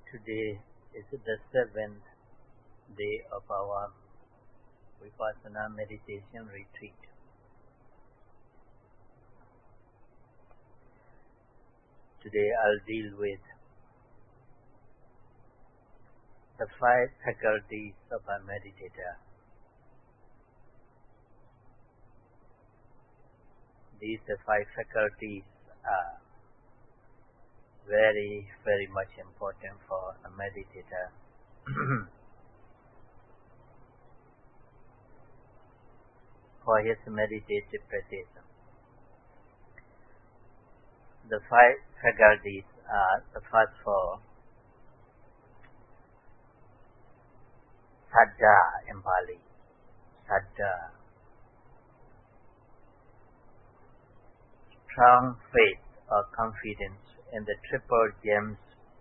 Today is the seventh day of our Vipassana meditation retreat. Today I'll deal with the five faculties of a meditator. These five faculties are very, very much important for a meditator. For his meditative practice. The five faculties are the first four. Saddha in Pali. Saddha. Strong faith or confidence in the triple gems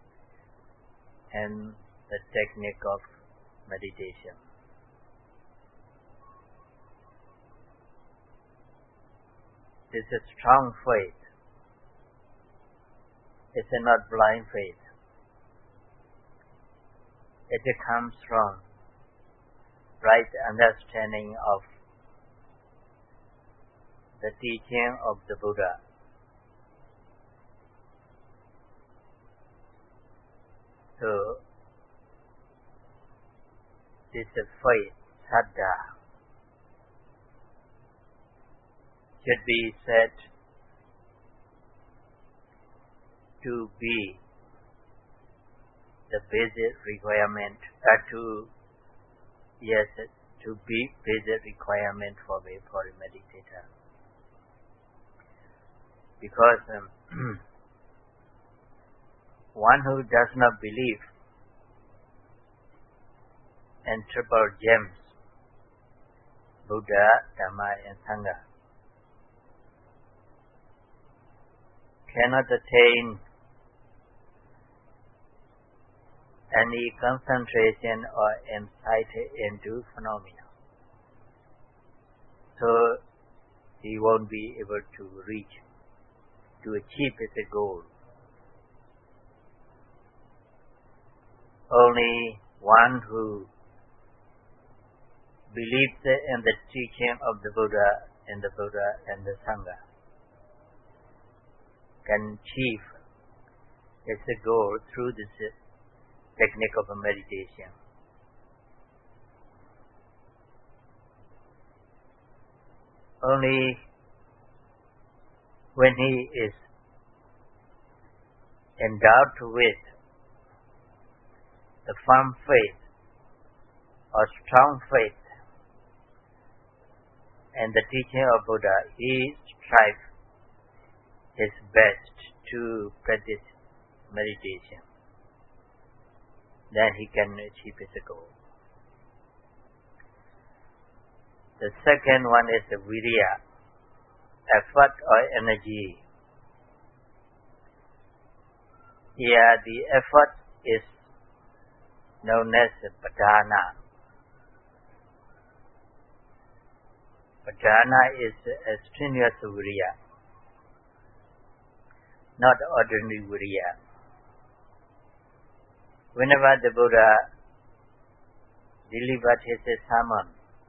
and the technique of meditation. This is strong faith. It's not blind faith. It comes from right understanding of the teaching of the Buddha. So, this is faith, saddha, should be said to be the basic requirement, to be basic requirement for a meditator. Because one who does not believe in triple gems, Buddha, Dhamma and Sangha, cannot attain any concentration or insight into phenomena. So he won't be able to achieve his goal. Only one who believes in the teaching of the Buddha and the Sangha can achieve his goal through this technique of meditation. Only when he is endowed with the firm faith or strong faith and the teaching of Buddha, he strives his best to practice meditation. Then he can achieve his goal. The second one is the virya, effort or energy. Here the effort is known as padhana. Padhana is a strenuous virya, not ordinary virya. Whenever the Buddha delivered his sermon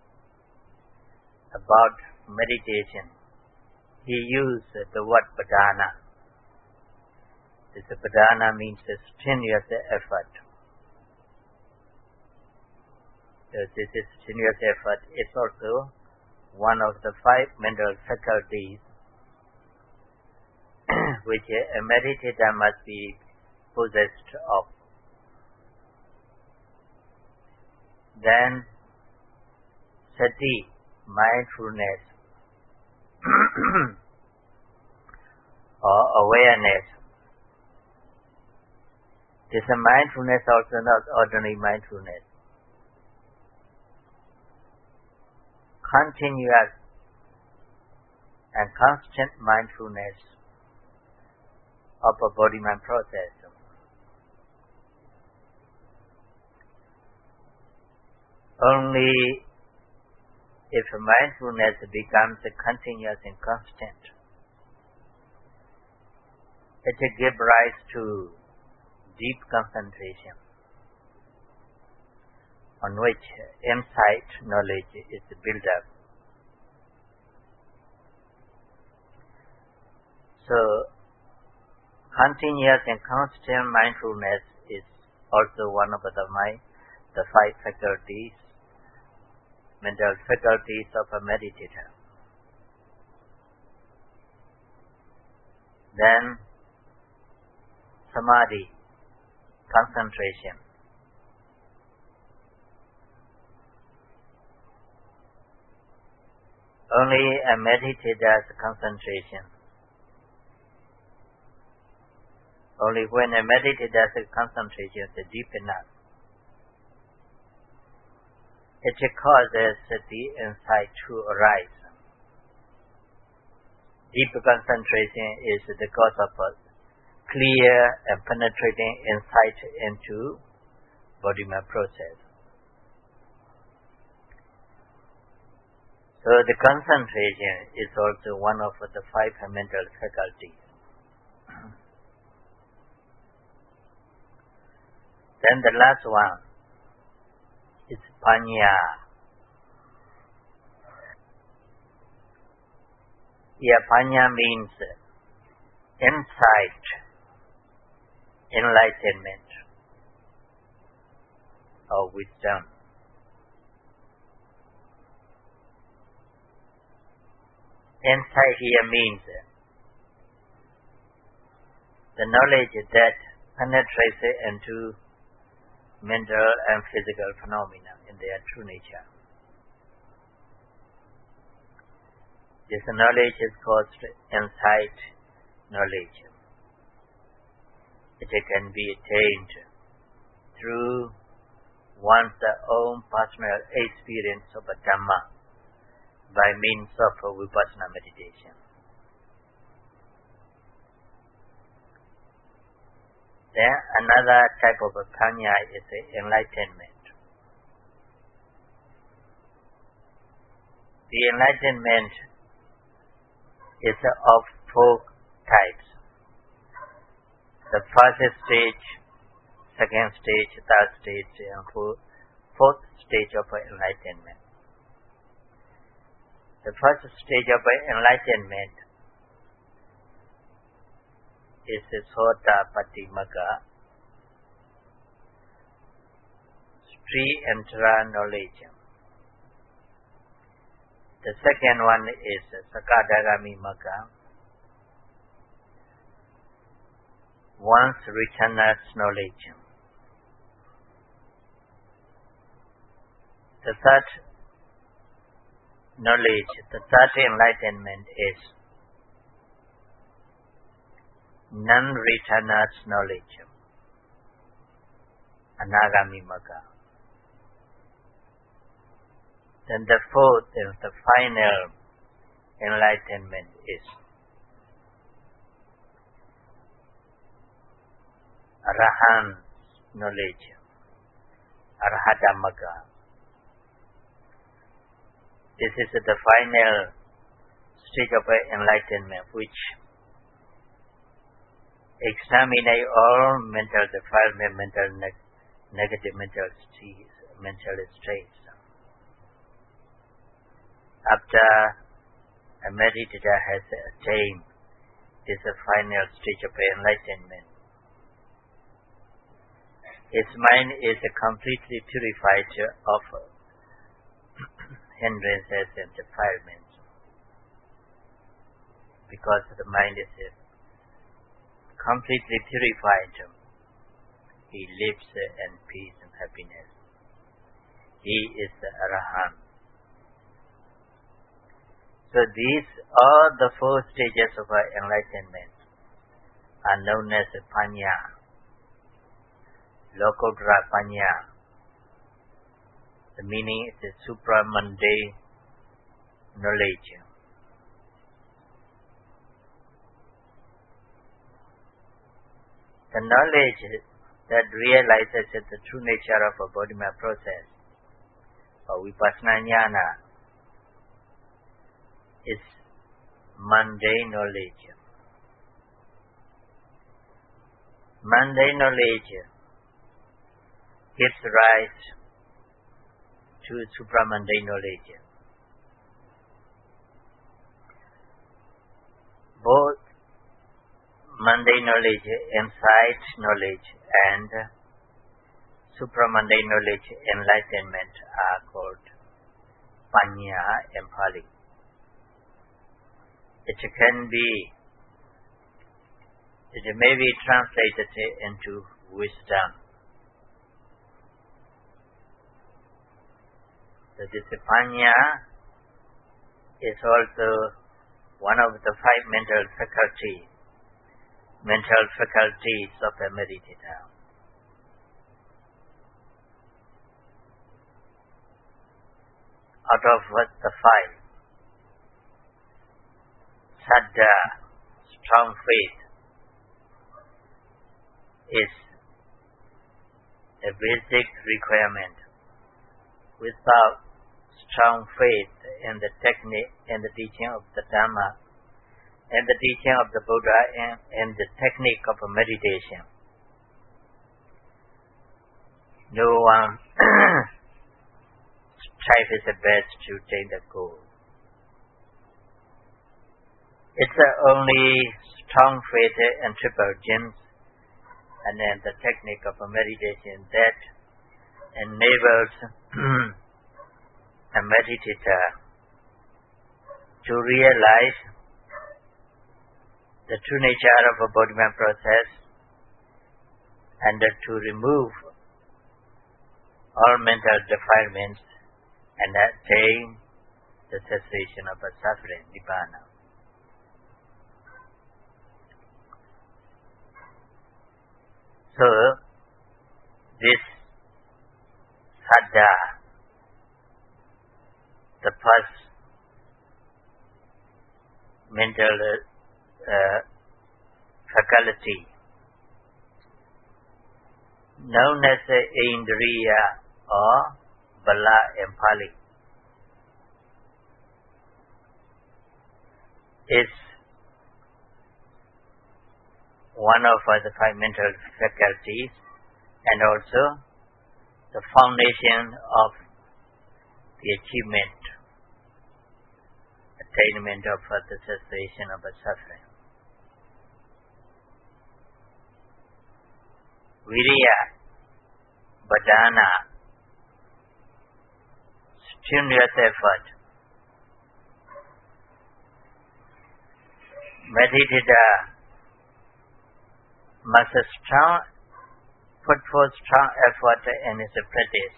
about meditation, he used the word padhana. This padhana means a strenuous effort. This strenuous effort is also one of the five mental faculties which a meditator must be possessed of. Then sati, mindfulness or awareness. This mindfulness also not ordinary mindfulness. Continuous and constant mindfulness of a body-mind process. Only if mindfulness becomes continuous and constant, it gives rise to deep concentration on which insight knowledge is built up. So, continuous and constant mindfulness is also one of the five faculties, mental faculties of a meditator. Then, samadhi, concentration. Only a meditator's concentration. Only when a meditator's concentration is deep enough, it causes the insight to arise. Deep concentration is the cause of a clear and penetrating insight into body-mind process. So the concentration is also one of the five mental faculties. Then the last one is panya. Yeah, panya means insight, enlightenment, or wisdom. Insight here means the knowledge that penetrates into mental and physical phenomena in their true nature. This knowledge is called insight knowledge. It can be attained through one's own personal experience of a Dhamma by means of vipassana meditation. Then another type of panya is enlightenment. The enlightenment is of four types. The first stage, second stage, third stage, and fourth stage of enlightenment. The first stage of enlightenment is Sotapatimagga, Sri-Entra knowledge. The second one is Sakadagami Magga, one's returners knowledge. The third knowledge, the third enlightenment is non-returners knowledge, Anagami Magga. Then the fourth and the final enlightenment is Arahant knowledge, Arahata Magga. This is the final stage of enlightenment which exterminate all mental defilement, negative mental states. After a meditator has attained this final stage of enlightenment, his mind is completely purified of hindrances and defilements, because the mind is completely purified. He lives in peace and happiness. He is the Arahant. So these are the four stages of enlightenment are known as panya, Lokottara panya. The meaning is supramundane knowledge. The knowledge that realizes the true nature of a body-mind process, or vipassana jnana, is mundane knowledge. mundane knowledge gives rise to supramundane knowledge. Both mundane knowledge, insight knowledge, and supramundane knowledge, enlightenment, are called Panya in Pali. It may be translated into wisdom. So this Panya is also one of the five mental faculties of a meditator. Out of the five, Saddha, strong faith, is a basic requirement. Without strong faith in the technique and the teaching of the Dhamma and the teaching of the Buddha and the technique of meditation, no one strives his best to attain the goal. It's only strong faith and triple gems and then the technique of meditation that enables a meditator to realize the true nature of a bodhidharma process and to remove all mental defilements and attain the cessation of a suffering, nibbana. So, this Saddha, the first mental faculty, known as Indriya or Bala in Pali, is one of the five mental faculties and also the foundation of the attainment of the cessation of the suffering. Viriya, Badana, strenuous effort. Meditator must put forth strong effort in his practice.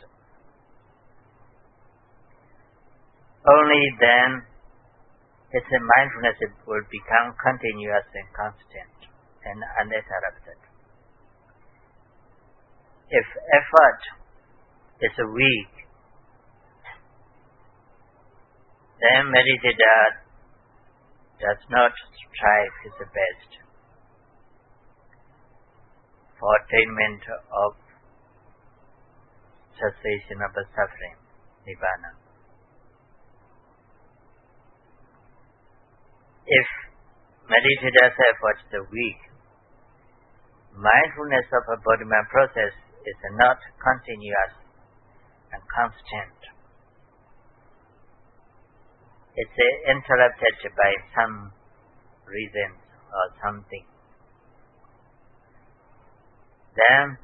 Only then his mindfulness will become continuous and constant and uninterrupted. If effort is weak, then meditator does not strive his best for attainment of cessation of the suffering, nibbana. If meditator's efforts are weak, mindfulness of a bodhidharma process is not continuous and constant. It's interrupted by some reason or something. Then,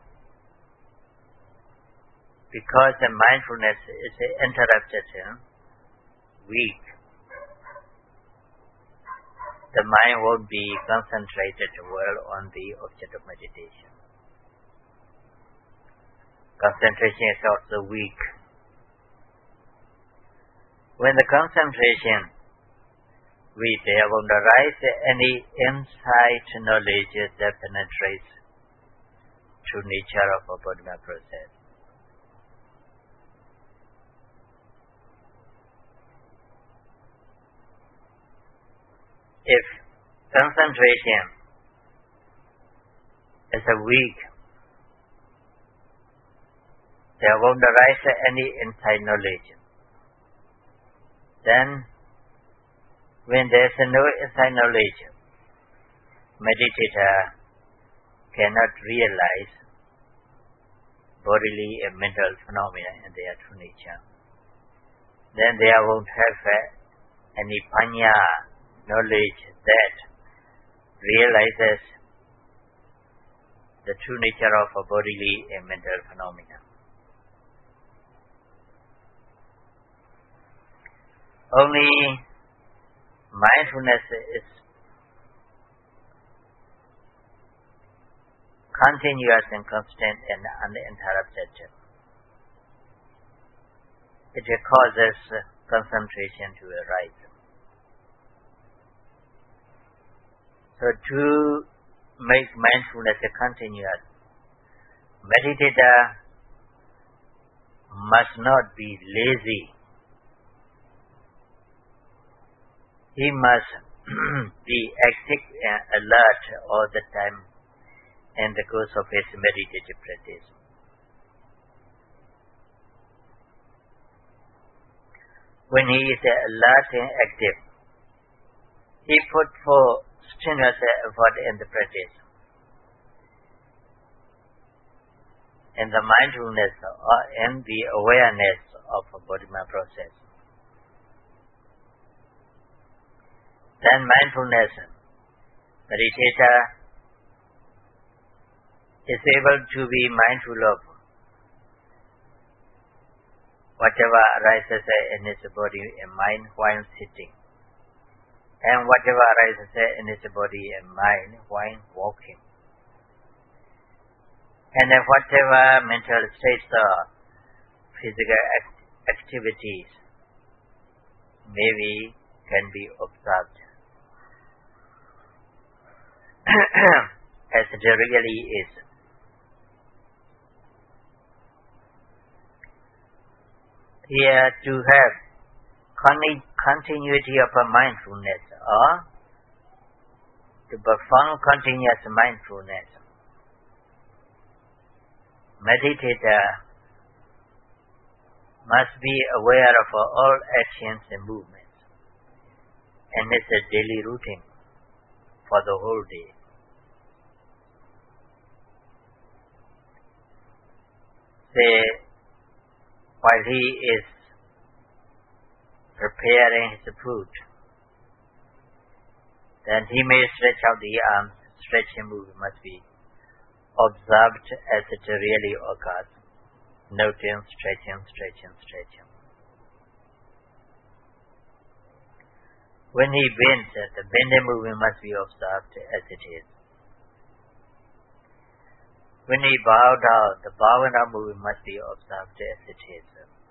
because the mindfulness is interrupted, weak, the mind won't be concentrated well on the object of meditation. Concentration is also weak. When the concentration weak, there won't arise any insight knowledge that penetrates true nature of a bodhidharma process. If concentration is weak, there won't arise any insight knowledge. Then, when there is no insight knowledge, meditator cannot realize bodily and mental phenomena in their true nature, then they won't have any panya knowledge that realizes the true nature of a bodily and mental phenomena. Only mindfulness is continuous and constant and uninterrupted. It causes concentration to arise. So to make mindfulness continuous, meditator must not be lazy. He must be active and alert all the time in the course of his meditative practice. When he is alert and active, he put forth strenuous effort in the practice. In the mindfulness or in the awareness of a bodhidharma process. Then mindfulness, meditator is able to be mindful of whatever arises in his body and mind while sitting, and whatever arises in his body and mind while walking, and whatever mental states or physical activities maybe can be observed as it really is. Here to have continuity of a mindfulness or to perform continuous mindfulness, meditator must be aware of all actions and movements and its daily routine for the whole day. Say, while he is preparing his food, then he may stretch out the arms. Stretch and move must be observed as it really occurs. Noting, stretching, stretching, stretching. When he bends, the bending movement must be observed as it is. When he bows down, the bowing down movement must be observed as it is.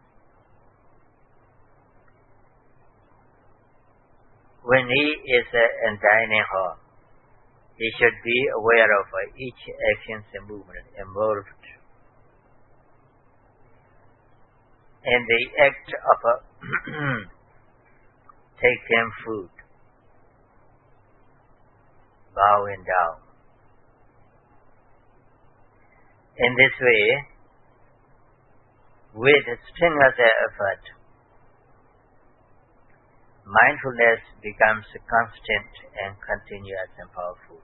When he is in dining hall, he should be aware of each action and movement involved in the act of taking food, bowing down. In this way, with strenuous effort, mindfulness becomes constant and continuous and powerful.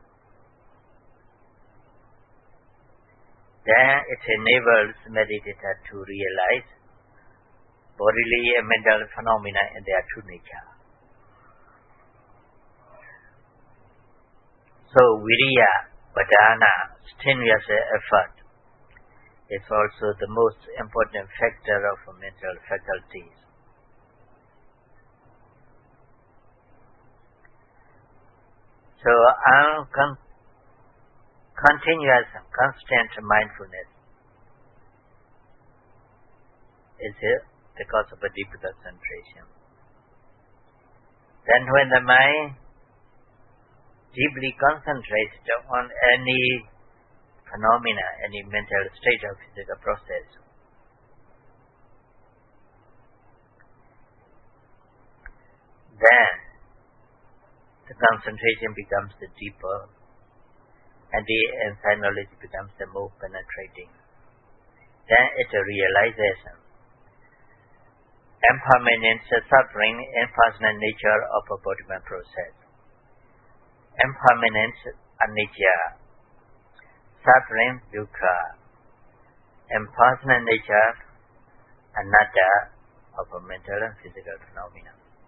Then it enables meditator to realize bodily and mental phenomena in their true nature. So viriya, padhana, strenuous effort is also the most important factor of mental faculties. So continuous, constant mindfulness is because of a deep concentration. Then when the mind deeply concentrates on any phenomena, any mental state or physical process, then the concentration becomes deeper and the insight knowledge becomes more penetrating. Then it realizes impermanent suffering, impersonal nature of a bodhidharma process. Impermanent anicca, suffering, dukkha, impersonal nature, anatta of a mental and physical phenomena.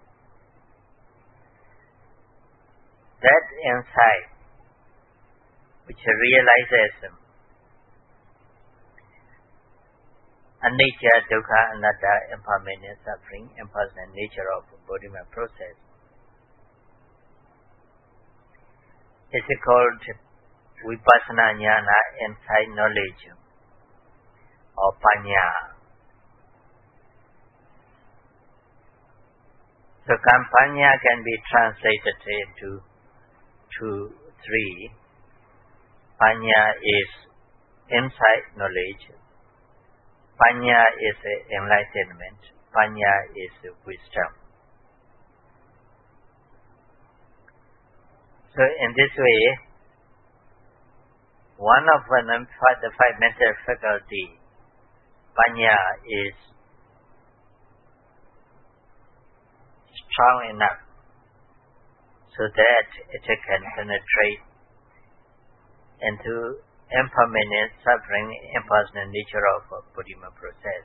That insight which realizes anicca, dukkha, anatta, impermanent, suffering, impersonal nature of embodiment process is called vipassana jnana, insight knowledge, or panya. So panya can be translated into three. Panya is insight knowledge. Panya is enlightenment. Panya is wisdom. So in this way, one of the five mental faculty, panya, is strong enough so that it can penetrate into impermanent, suffering, impersonal nature of a Buddhima process.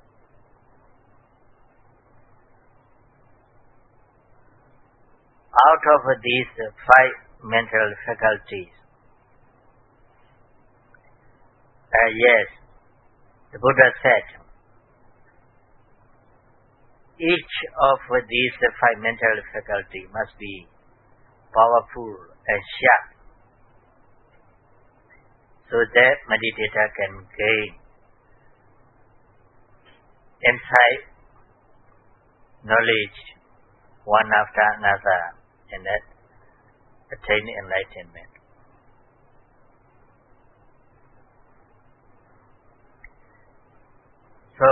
Out of these five mental faculties, yes, the Buddha said, each of these five mental faculties must be powerful and sharp, so that meditator can gain insight, knowledge, one after another, and that attain enlightenment. So,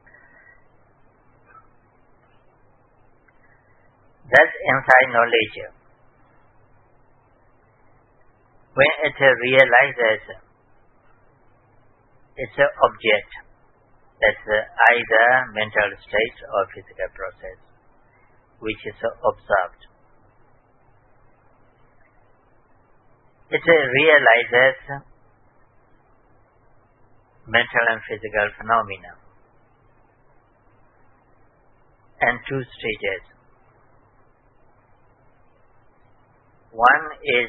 that insight knowledge, when it realizes its object, that's either mental state or physical process, which is observed. It realizes mental and physical phenomena and two stages. One is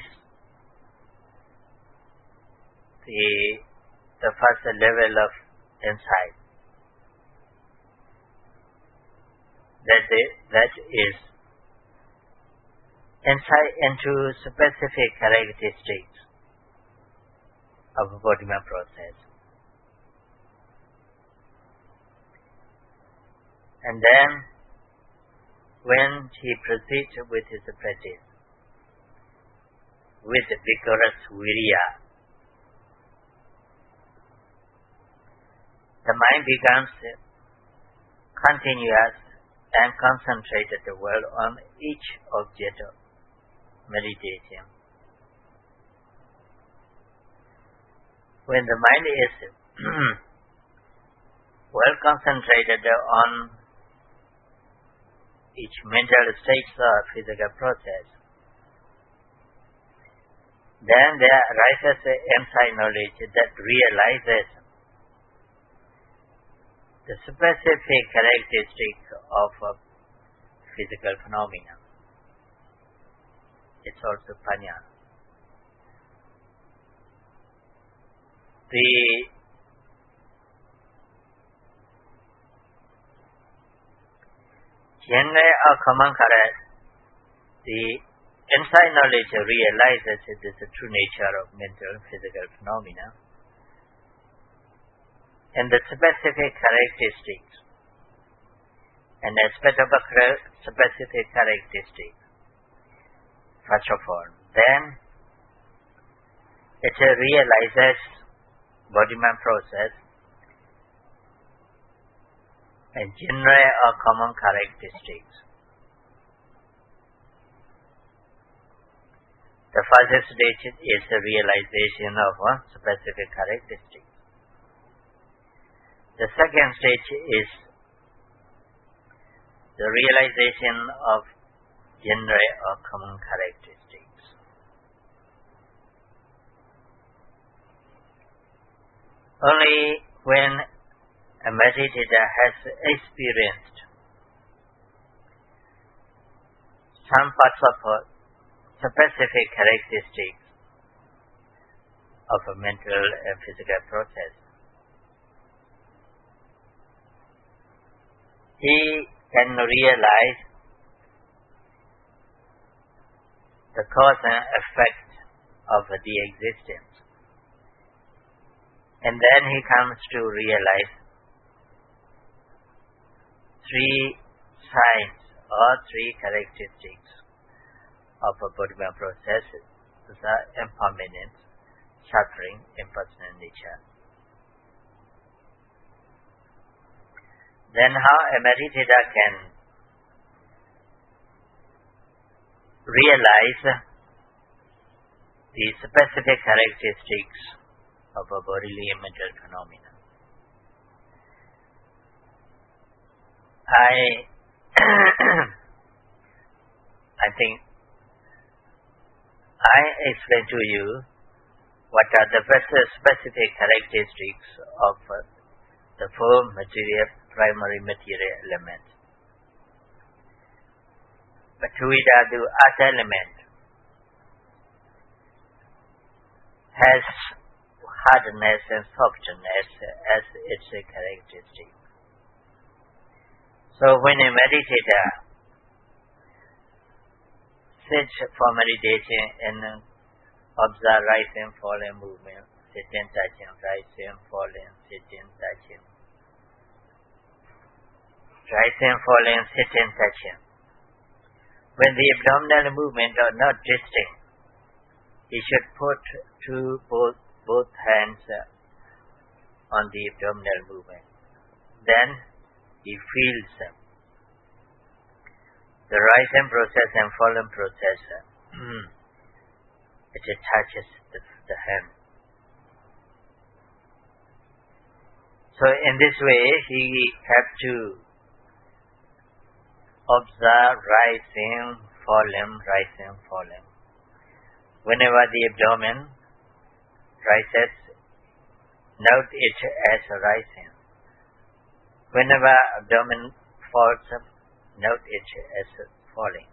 the first level of insight. That is insight into specific characteristics of a Bodhima process. And then, when he proceeds with his practice, with vigorous virya, the mind becomes continuous and concentrated on each object of meditation. When the mind is well concentrated on each mental state or physical process, then there arises insight knowledge that realizes the specific characteristic of a physical phenomenon. It's also panya. The general or common character, the insight knowledge realizes the true nature of mental and physical phenomena and the specific characteristics, an aspect of a specific characteristic. First of all, then it realizes Bodhima process and general or common characteristics. The first stage is the realization of a specific characteristic. The second stage is the realization of general or common characteristics. Only when a meditator has experienced some parts of a specific characteristics of a mental and physical process, he can realize the cause and effect of the existence. And then he comes to realize three signs or three characteristics of a Bodhisattva process: the impermanence, suffering, impersonal nature. Then how a meditator can realize the specific characteristics of a bodily and mental phenomena. I think I explained to you what are the specific characteristics of the four primary material elements. But the earth element has hardness and softness as its characteristic. So when a meditator sits for meditation and observe rising, falling movement, sitting, touching, rising, falling, sitting, touching, rising, falling, sitting, touching. When the abdominal movement are not distinct, he should put both hands on the abdominal movement. Then he feels the rising process and falling process. It touches the hand. So in this way, he has to observe rising, falling. Whenever the abdomen rises, note it as rising. Whenever abdomen falls, note it as falling.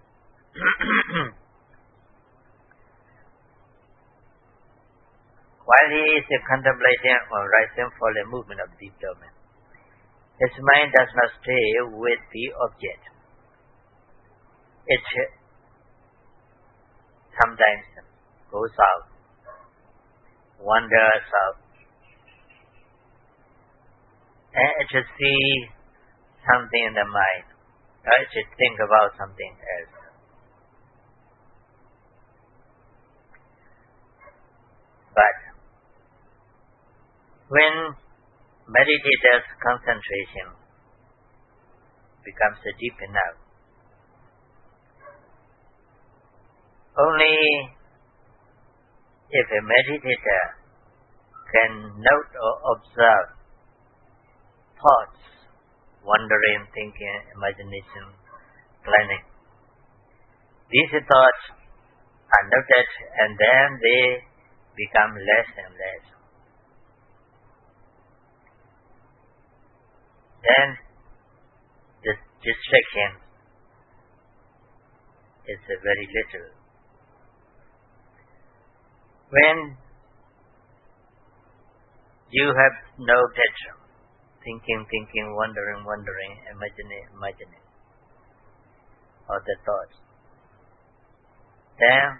While he is contemplating on rising, falling movement of the abdomen, his mind does not stay with the object. It sometimes goes out, wanders out, and it should see something in the mind, or it should think about something else. But when meditator's concentration becomes deep enough, only if a meditator can note or observe thoughts, wandering, thinking, imagination, planning, these thoughts are noted and then they become less and less. Then the distraction is very little. When you have noted thinking, wondering, imagining all the thoughts, then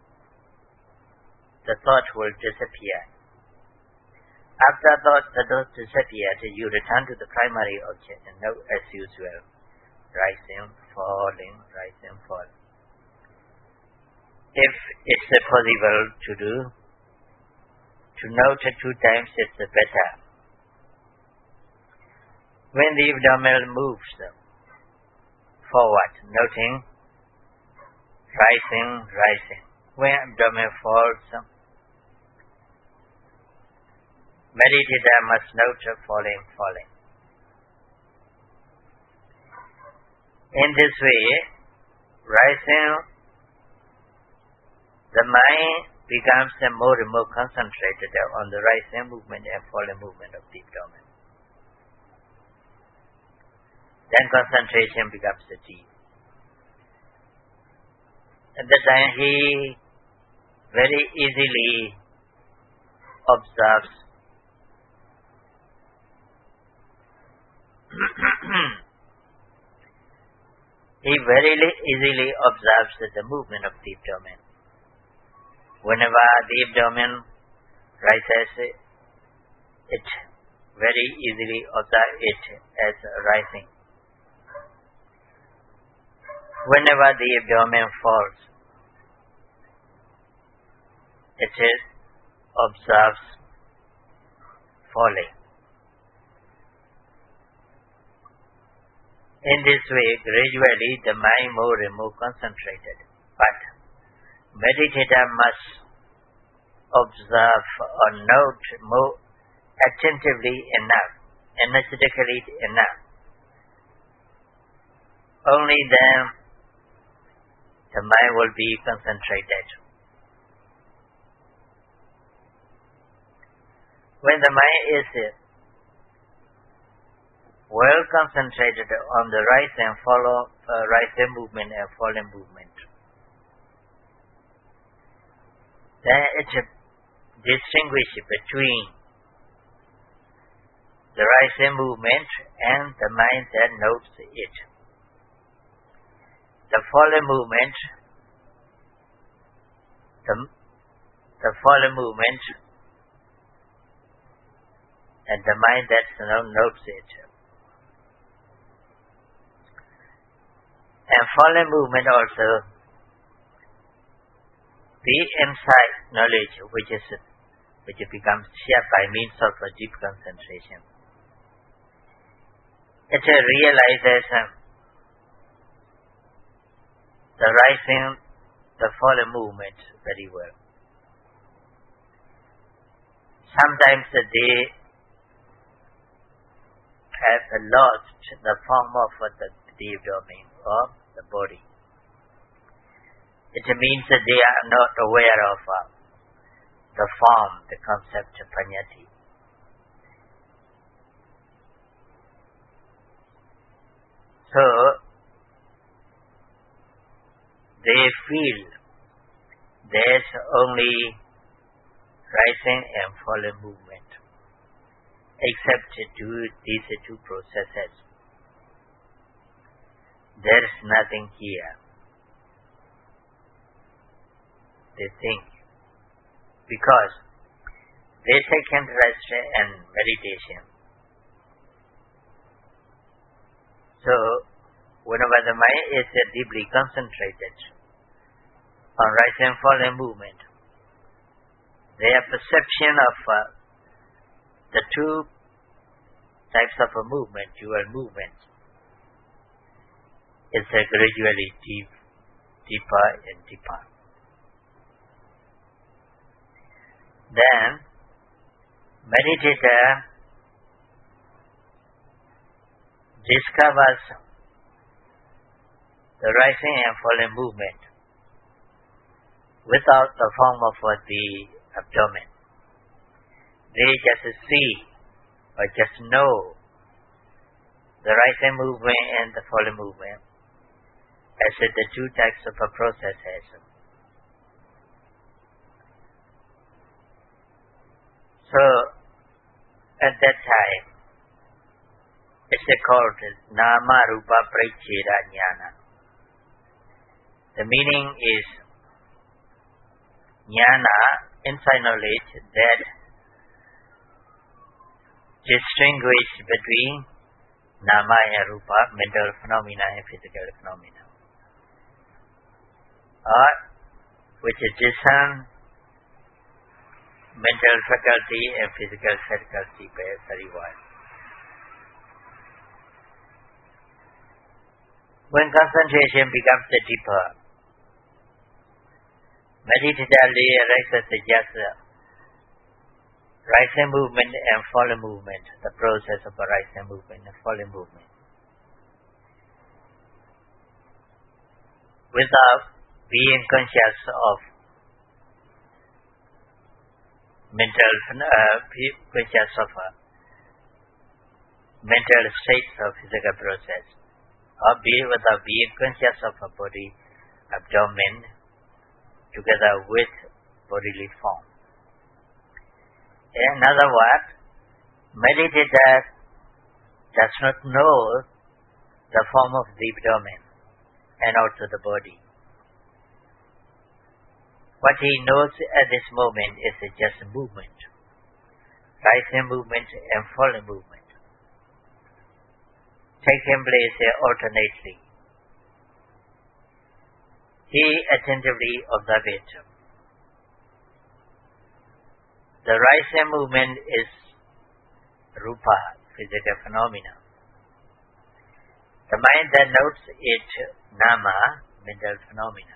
the thought will disappear. After the thought disappears, you return to the primary object and note as usual, rising, falling. If it's possible to do, to note 2 times, it's better. When the abdomen moves forward, noting rising. When abdomen falls, meditator must note falling. In this way, rising, the mind becomes more and more concentrated on the rising movement and falling movement of the abdomen. Then concentration becomes deep. At that time he very easily observes he very easily observes the movement of the abdomen. Whenever the abdomen rises, it very easily observes it as rising. Whenever the abdomen falls, it is observes falling. In this way, gradually the mind more and more concentrated. But meditator must observe or note more attentively enough, energetically enough. Only then the mind will be concentrated. When the mind is well concentrated on the rise and rising movement and falling movement, then it distinguishes between the rising movement and the mind that notes it. The falling movement, the falling movement, and the mind that notes it. And falling movement also, the insight knowledge which becomes shared by means of a deep concentration. It realizes the rising, the falling movement very well. Sometimes they have lost the form of the abdomen or the body. It means that they are not aware of the form, the concept of paññatti. So, they feel there's only rising and falling movement, except these two processes. There's nothing here. They think, because they take interest in meditation. So, whenever the mind is deeply concentrated on rising and falling movement, their perception of the two types of a movement, dual movements, is gradually deeper and deeper. Then, meditator discovers the rising and falling movement without the form of the abdomen. They just see or just know the rising movement and the falling movement as the two types of processes. So, at that time, it's called Nama Rupa Paricheda Jnana. The meaning is jnana, insight knowledge that distinguish between nama and rupa, mental phenomena and physical phenomena, or which discern mental faculty and physical faculty very well. When concentration becomes deeper, meditator realizes just rising movement and falling movement, the process of a rising movement and falling movement, without being conscious of mental conscious of mental states of physical process, or without being conscious of a body abdomen together with bodily form. In other words, meditator does not know the form of the abdomen and also the body. What he knows at this moment is just movement, rising movement and falling movement, taking place alternately. He attentively observes it. The rising movement is rupa, physical phenomena. The mind that notes it, nama, mental phenomena.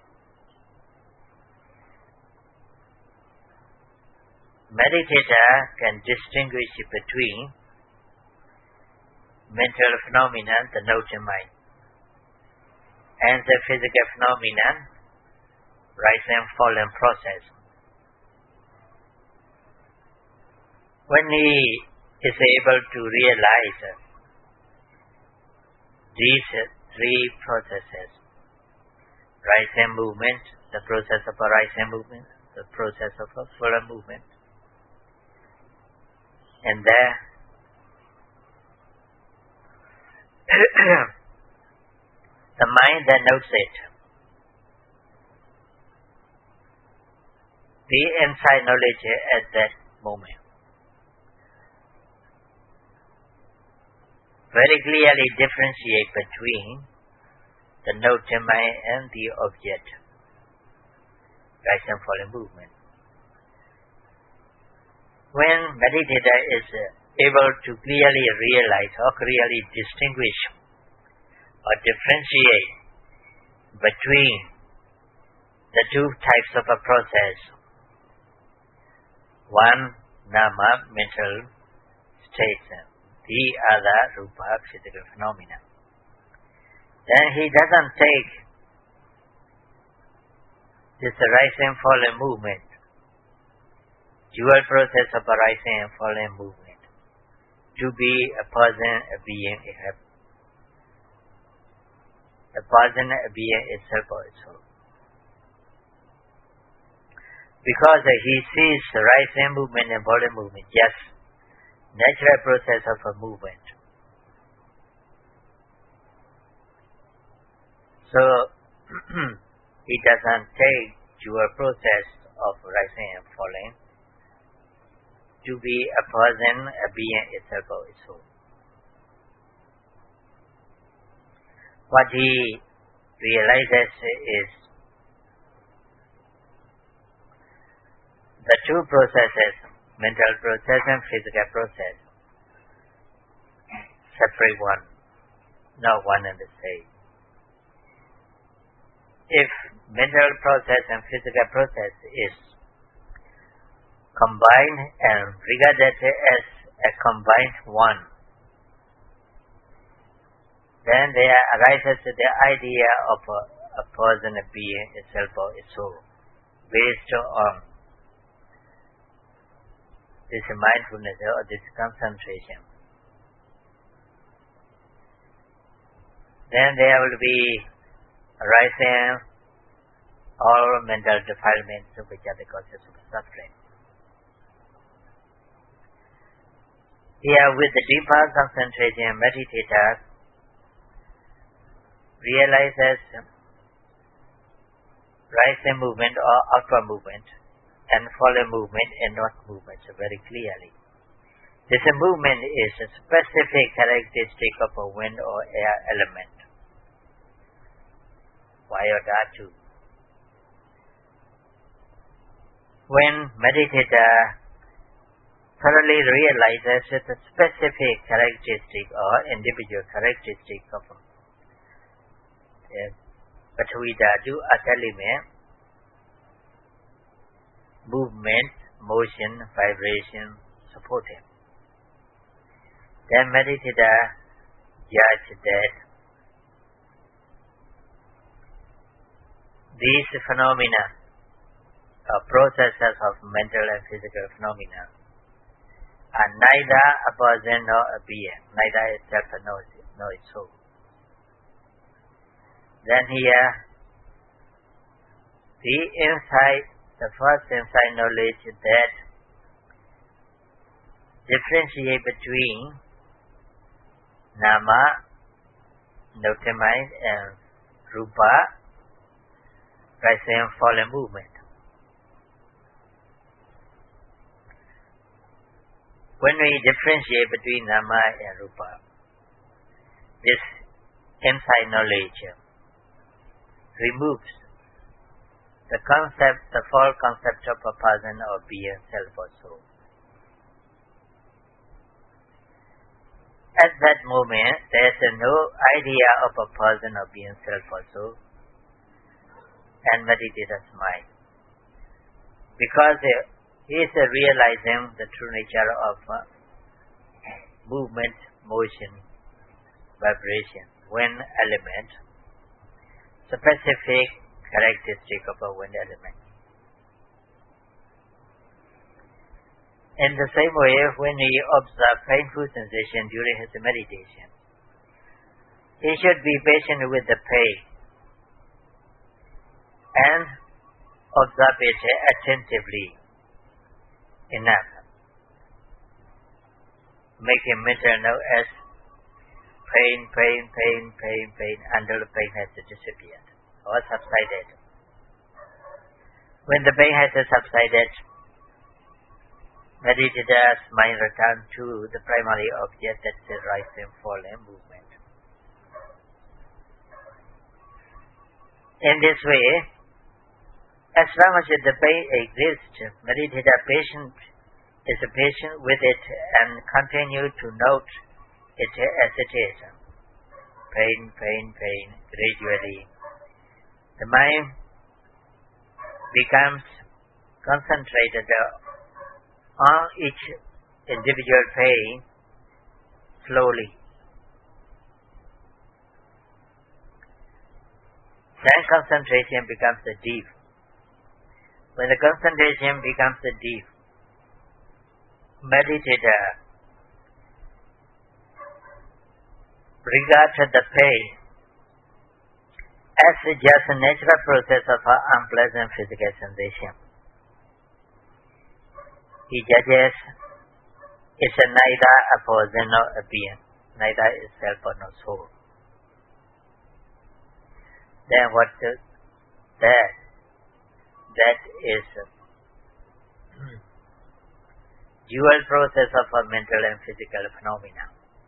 Meditator can distinguish between mental phenomena, the noting mind, and the physical phenomenon, rising and falling process. When he is able to realize these three processes, rising movement, the process of a rising movement, the process of a falling movement, and there the mind that notes it, the inside knowledge at that moment, very clearly differentiate between the noting mind and the object, rising and falling movement. When meditator is able to clearly realize or clearly distinguish or differentiate between the two types of a process, one nama, mental state, the other rupa, physical phenomena, then he doesn't take this rising and falling movement, dual process of a rising and falling movement, to be a person, a being, a person, a being itself also. Because he sees the rising movement and falling movement, just natural process of a movement. So he doesn't take dual process of rising and falling to be a person, a being itself also. What he realizes is the two processes, mental process and physical process, separate one, not one and the same. If mental process and physical process is combined and regarded as a combined one, then there arises the idea of a person, a being, itself or its soul, based on this mindfulness or this concentration. Then there will be arising all mental defilements which are the causes of suffering. Here with the deeper concentration, meditator realizes rising movement or outward movement and falling movement and not movement very clearly. This movement is a specific characteristic of a wind or air element. Vaya dhatu. When meditator thoroughly realizes the specific characteristic or individual characteristic of Pathvi dhatu asali mein movement, motion, vibration support him. Then meditator judge that these phenomena processes of mental and physical phenomena are neither a person nor a being, neither itself nor its soul. Then here, the first insight knowledge that differentiate between nama, noted mind, and rupa, rising and falling movement. When we differentiate between nama and rupa, this insight knowledge removes the false concept of a person or being, self or soul. At that moment, there is no idea of a person or being, self or soul, and meditator's mind, because he is realizing the true nature of movement, motion, vibration, wind element, specific characteristic of a wind element. In the same way, when he observes painful sensation during his meditation, he should be patient with the pain and observe it attentively enough. Make him mental now as pain until the pain has disappeared or subsided. When the pain has subsided, meditator's mind returns to the primary object, that is the rising, falling movement. In this way, as long as the pain exists, meditator is patient with it and continue to note it as it is. Pain. Gradually, the mind becomes concentrated on each individual pain slowly. Then concentration becomes deep. When the concentration becomes deep, meditator regards the pain as just a natural process of unpleasant physical sensation. He judges it's neither a person nor a being, neither is self or no soul. Then what that is dual process of a mental and physical phenomena,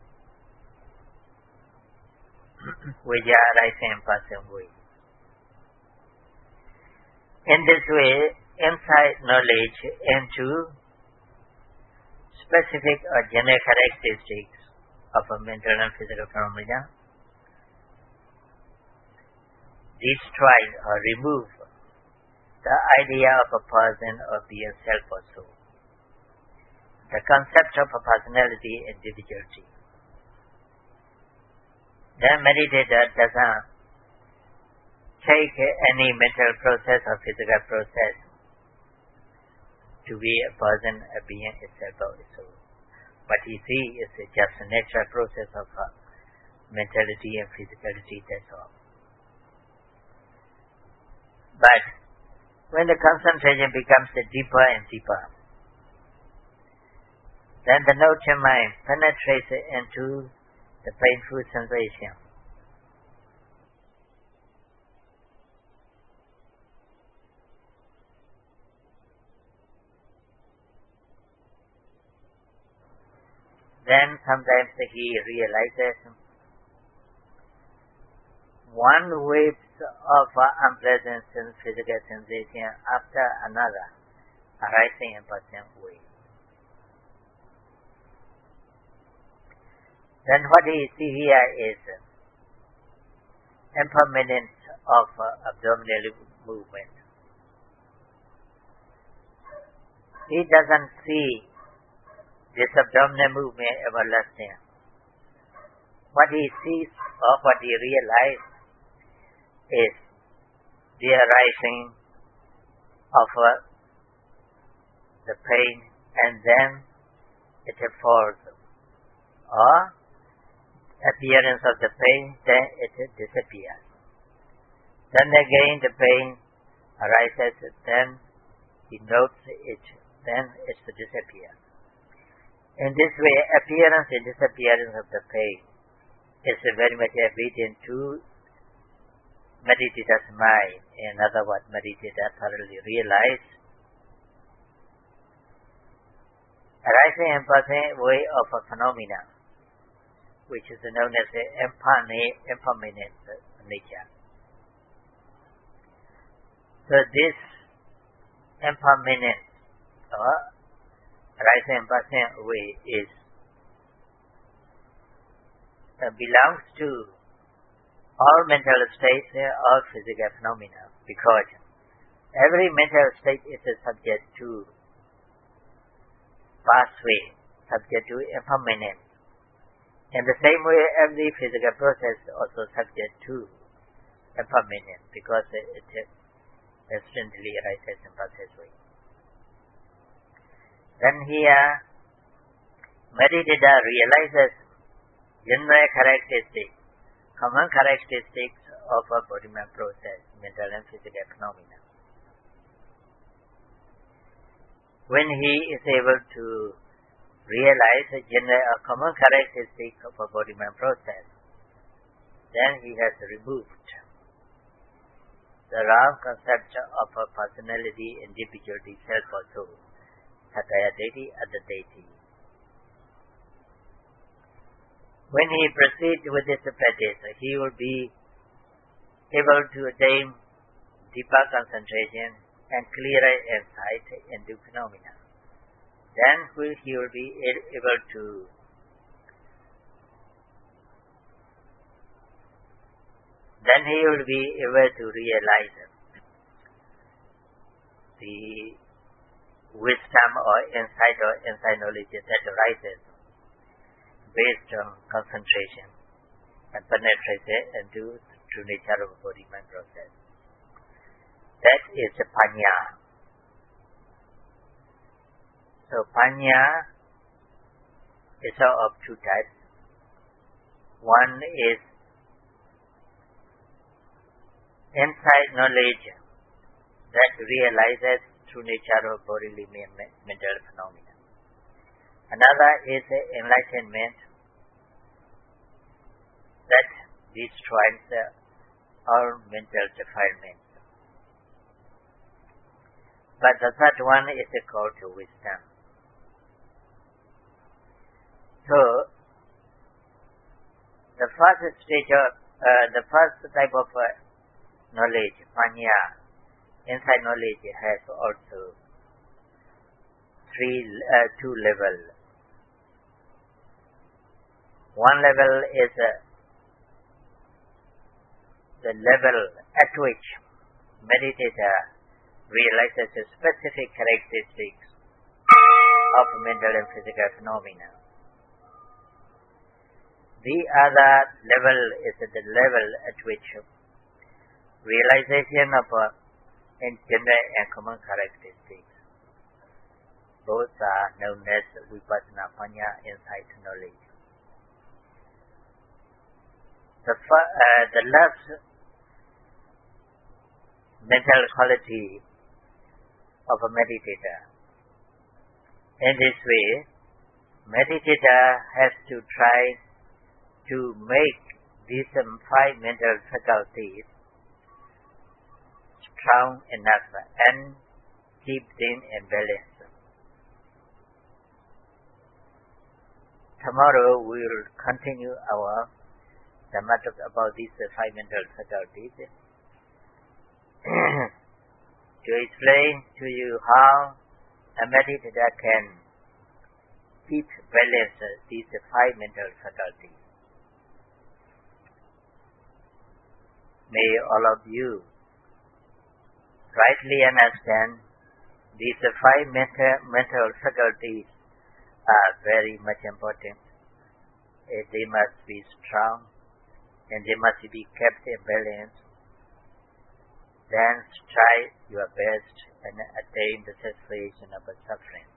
which are arising and passing away. In this way, insight knowledge into specific or general characteristics of a mental and physical phenomena destroy or remove the idea of a person or being, self or soul, the concept of a personality, individuality. The meditator does not take any mental process or physical process to be a person, a being, itself or a soul. But he sees it's just a natural process of mentality and physicality, that's all. But when the concentration becomes deeper and deeper, then the notion mind penetrates into the painful sensation. Then sometimes he realizes one wave of unpleasant physical sensation after another arising and passing away. Then what he sees here is impermanence of abdominal movement. He doesn't see this abdominal movement everlasting. What he sees or what he realizes is the arising of the pain, and then it falls, or appearance of the pain, then it disappears. Then again the pain arises, then he notes it, then it disappears. In this way, appearance and disappearance of the pain is very much evident to meditator's mind. In other words, meditator thoroughly realize arising and passing away of a phenomena, which is known as the impermanent nature. So this impermanence or arising and passing away is belongs to all mental states or physical phenomena, because every mental state is subject to pathway, subject to impermanence. In the same way, every physical process also subject to impermanence, because it instantly arises and passes away. Then here, meditator realizes general characteristics, common characteristics of a body-mind process, mental and physical phenomena. When he is able to realize a common characteristic of a body-mind process, then he has removed the wrong concept of a personality, individuality, self or soul, Sataya deity, other deity. When he proceeds with this practice, he will be able to attain deeper concentration and clearer insight into phenomena. Then he will be able to realize the wisdom or insight knowledge that arises based on concentration and penetration into the true nature of body-mind process. That is Panya. So Panya is of two types. One is insight knowledge that realizes true nature of bodily mental phenomena. Another is enlightenment that destroys all mental defilements. But the third one is called wisdom. So, the first type of knowledge, Panya, insight knowledge, has also two levels. One level is the level at which meditator realizes the specific characteristics of mental and physical phenomena. The other level is the level at which realization of general and common characteristics. Both are known as Vipassana Panya, insight knowledge. The last mental quality of a meditator. In this way, meditator has to try to make these five mental faculties strong enough and keep them in balance. Tomorrow we will continue our Dhamma talk about these five mental faculties to explain to you how a meditator can keep balance these five mental faculties. May all of you rightly understand these five mental faculties are very much important. They must be strong and they must be kept in balance. Then try your best and attain the cessation of suffering.